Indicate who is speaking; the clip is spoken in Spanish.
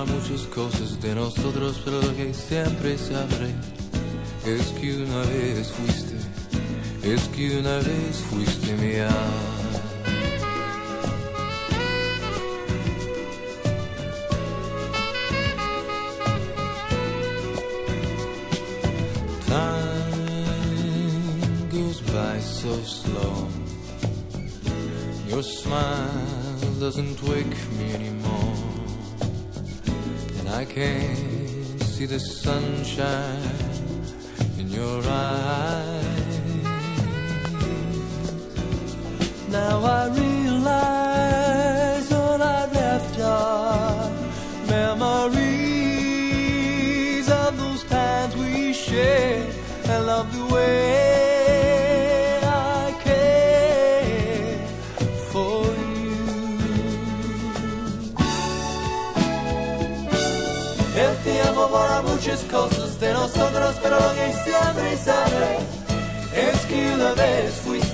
Speaker 1: muchas cosas de nosotros, pero lo que siempre sabré es que una vez fuiste mía. Time goes by so slow. Your smile doesn't wake me anymore, and I can't see the sunshine in your eyes. Now I realize all I've left are memories of those times we shared, and love the way I care for you. Te amo por muchas cosas de nosotros, pero lo que siempre sabré es que una vez fuiste